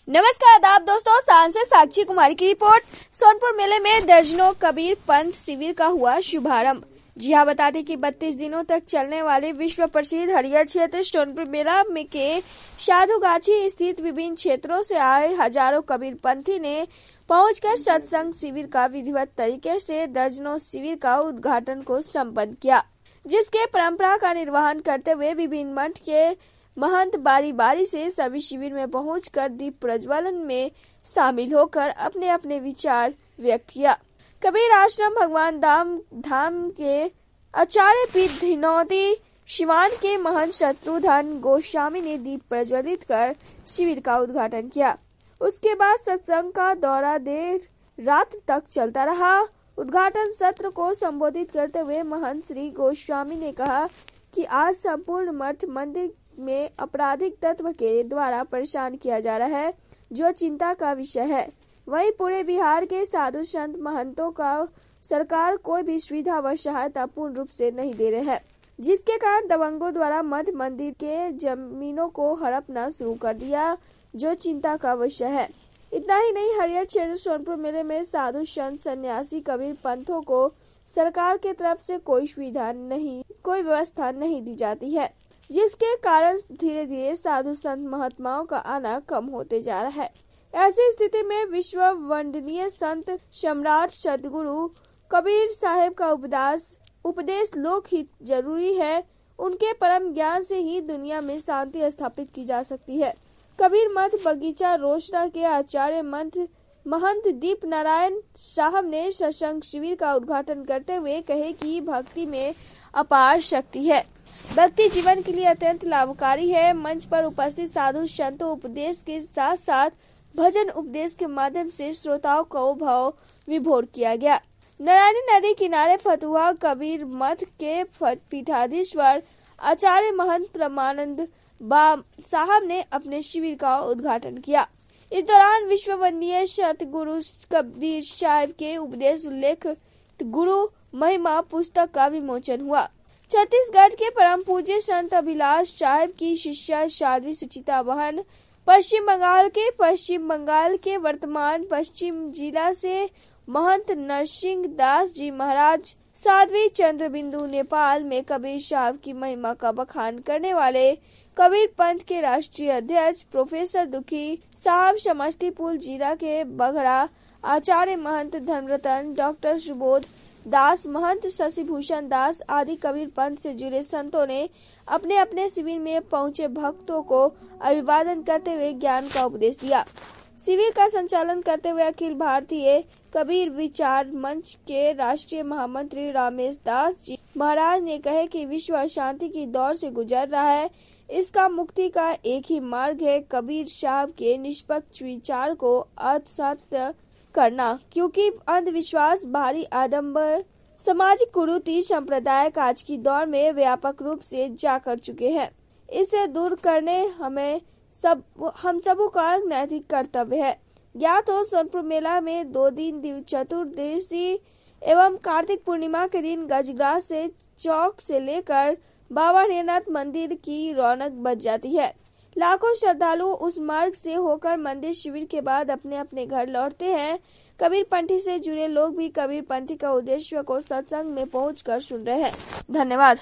नमस्कार आदाब दोस्तों, सांसद साक्षी कुमारी की रिपोर्ट। सोनपुर मेले में दर्जनों कबीर पंथ शिविर का हुआ शुभारंभ। जी हाँ, बता दें कि 32 दिनों तक चलने वाले विश्व प्रसिद्ध हरियर क्षेत्र सोनपुर मेला में के साधुगाछी स्थित विभिन्न क्षेत्रों से आए हजारों कबीर पंथी ने पहुंचकर सत्संग शिविर का विधिवत तरीके से दर्जनों शिविर का उद्घाटन को संपन्न किया, जिसके परंपरा का निर्वहन करते हुए विभिन्न मठ के महंत बारी बारी से सभी शिविर में पहुंचकर दीप प्रज्वलन में शामिल होकर अपने अपने विचार व्यक्त किया। कबीर आश्रम भगवान धाम के आचार्य पीठ धिनौती शिवान के महंत शत्रुघ्न गोस्वामी ने दीप प्रज्वलित कर शिविर का उद्घाटन किया। उसके बाद सत्संग का दौरा देर रात तक चलता रहा। उद्घाटन सत्र को संबोधित करते हुए महंत श्री गोस्वामी ने कहा कि आज संपूर्ण मठ मंदिर में आपराधिक तत्व के द्वारा परेशान किया जा रहा है, जो चिंता का विषय है। वहीं पूरे बिहार के साधु संत महंतों का सरकार कोई भी सुविधा व सहायता पूर्ण रूप से नहीं दे रहे हैं, जिसके कारण दबंगों द्वारा मठ मंदिर के जमीनों को हड़पना शुरू कर दिया, जो चिंता का विषय है। इतना ही नहीं, हरियर क्षेत्र सोनपुर मेले में साधु संत सन्यासी कबीर पंथों को सरकार के तरफ से कोई सुविधा नहीं, कोई व्यवस्था नहीं दी जाती है, जिसके कारण धीरे धीरे साधु संत महात्माओं का आना कम होते जा रहा है। ऐसी स्थिति में विश्व वंदनीय संत सम्राट सदगुरु कबीर साहेब का उपदेश लोकहित जरूरी है। उनके परम ज्ञान से ही दुनिया में शांति स्थापित की जा सकती है। कबीर मठ बगीचा रोशना के आचार्य महंत दीप नारायण साहब ने सत्संग शिविर का उद्घाटन करते हुए कहे कि भक्ति में अपार शक्ति है, भक्ति जीवन के लिए अत्यंत लाभकारी है। मंच पर उपस्थित साधु संतों उपदेश के साथ साथ भजन उपदेश के माध्यम से श्रोताओं को भाव विभोर किया गया। नारायणी नदी किनारे फतुहा कबीर मठ के पीठाधीश्वर आचार्य महंत परमानंद साहब ने अपने शिविर का उद्घाटन किया। इस दौरान विश्व वंदनीय सतगुरु कबीर साहिब के उपदेश उल्लेख गुरु महिमा पुस्तक का विमोचन हुआ। छत्तीसगढ़ के परम पूज्य संत अभिलाष साहिब की शिष्या साध्वी सुचिता बहन, पश्चिम बंगाल के वर्तमान पश्चिम जिला से महंत नरसिंह दास जी महाराज, साध्वी चंद्रबिंदु नेपाल में कबीर साहब की महिमा का बखान करने वाले कबीर पंथ के राष्ट्रीय अध्यक्ष प्रोफेसर दुखी साहब, समस्तीपुर जिला के बघड़ा आचार्य महंत धर्मरतन, डॉक्टर सुबोध दास, महंत शशिभूषण दास आदि कबीर पंथ से जुड़े संतों ने अपने अपने शिविर में पहुंचे भक्तों को अभिवादन करते हुए ज्ञान का उपदेश दिया। शिविर का संचालन करते हुए अखिल भारतीय कबीर विचार मंच के राष्ट्रीय महामंत्री रामेश दास जी महाराज ने कहे कि विश्व शांति की दौर से गुजर रहा है। इसका मुक्ति का एक ही मार्ग है, कबीर साहब के निष्पक्ष विचार को आत्मसात करना, क्योंकि अंधविश्वास, भारी आडंबर, सामाजिक कुरीति, सांप्रदायिक आज की दौर में व्यापक रूप से जा कर चुके हैं। इसे दूर करने हम सबों का नैतिक कर्तव्य है। ज्ञात हो, सोनपुर मेला में 2 दिन चतुर्दशी एवं कार्तिक पूर्णिमा के दिन गजग्रास से चौक से लेकर बाबा हरिनाथ मंदिर की रौनक बच जाती है। लाखों श्रद्धालु उस मार्ग से होकर मंदिर शिविर के बाद अपने अपने घर लौटते हैं। कबीर पंथी से जुड़े लोग भी कबीर पंथी का उद्देश्य को सत्संग में पहुंचकर सुन रहे हैं। धन्यवाद।